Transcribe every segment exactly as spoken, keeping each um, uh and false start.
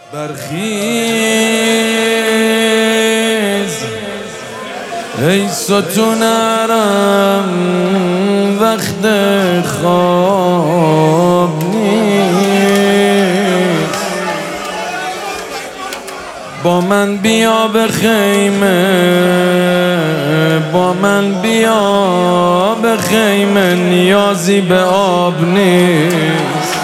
برخیز ای ستونرم وقت خواب نیست، با من بیا به خیمه، با من بیا به خیمه، نیازی به آب نیست.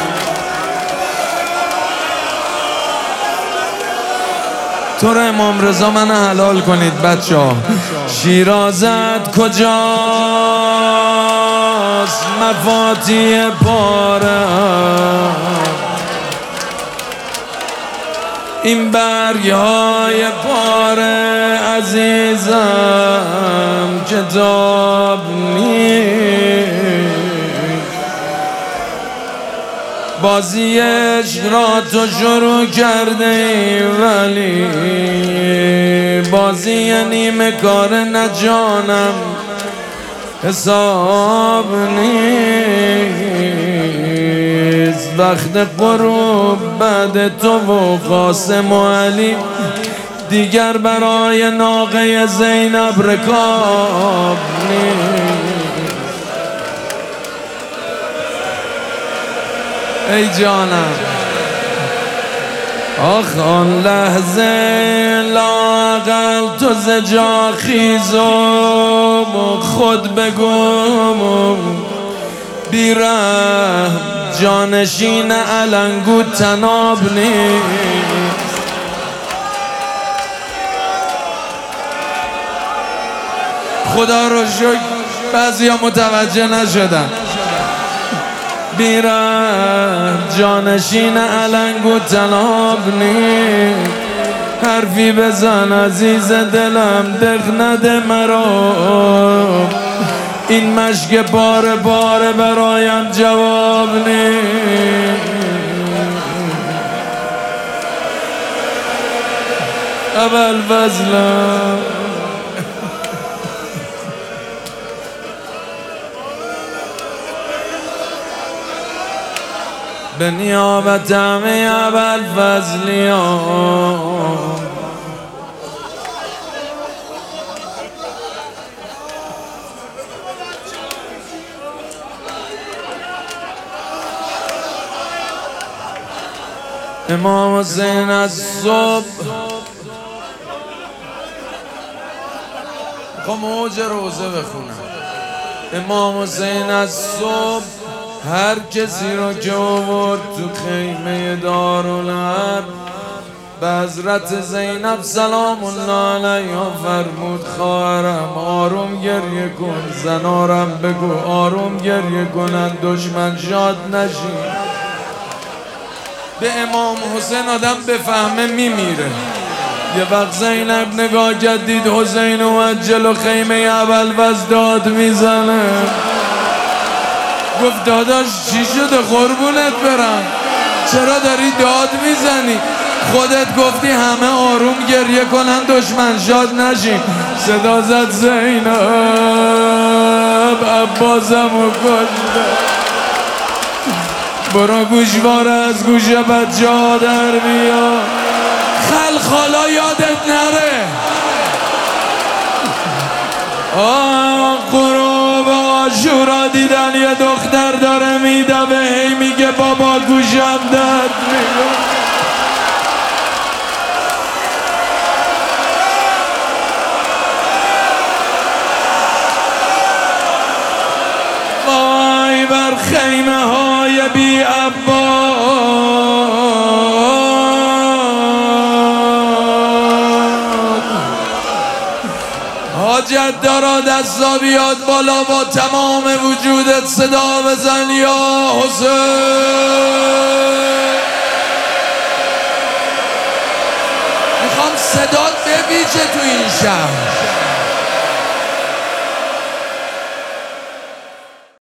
تو را امام رضا من حلال کنید بچه ها. شیرازت کجاست مفاتیح پاره، این برگ های پاره عزیزم کتاب نیست. بازی عشق را تو شروع کرده ای ولی بازی نیمه کار نجانم حساب نیست. وقت غروب بعد تو و قاسم و علی دیگر برای ناقه زینب رکاب نیست. ای جانم آخ آن لحظه لااقل تو ز جا خیز و خود بگو بیرحم جانشین علنگو تناب نیست. خدا رو شکر بعضی ها متوجه نشدن. بیرحم جانشین علنگو تناب نیست. حرفی بزن عزیز دلم دق نده مرا، این مشک بار بار برایم جواب نیست. ابوالفضلم به نیابت همه ابوالفضلیان امام حسین از صبح خب موج روزه بخونم. امام حسین از صبح هر کسی را که آورد تو خیمه دارالحرب به حضرت زینب سلام الله علیها فرمود خواهرم آروم گریه کن، زنارم بگو آروم گریه کنن دشمن شاد نشین. به امام حسین آدم بفهمه میمیره. یه وقت زینب نگاه کرد دید حسین اومد جلو خیمه ابوالفضل داد میزنه. گفت داداش چی شده قربونت برم، چرا داری داد میزنی؟ خودت گفتی همه آروم گریه کنن دشمن شاد نشین. صدا زد زینب عباسمو کشته، برو گوشواره از گوش بچه ها در بیا. خل خالا یادت نره. آه غروب عاشورا دیدن یه دختر داره میدوه هی میگه بابا گوشم درد میگه. وای بر خیمه های بی عباس حاجت دارا دستا بیاد بالا با تمام وجودت صدا بزن یا حسین. میخوام صدات بپیچه تو این شهر.